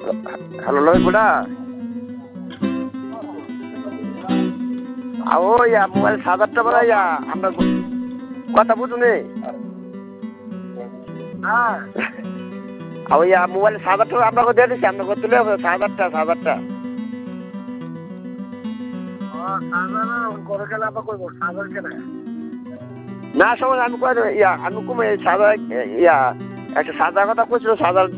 hello লয় কোটা ওই mobile ৭,০০০ বলে আমরা কথা বুঝুনি হ্যাঁ ওই মোবাইল ৭,০০০ আপনাকে দিয়ে দিচ্ছি আপনাকে তুলে হবে ৭,০০০ করে গেলে আবার করবো ৭,০০০ কেনা না সময় আমি কই আমি কমে ৭,০০০ একটা ৭,০০০ কথা কইছিল ৭,০০০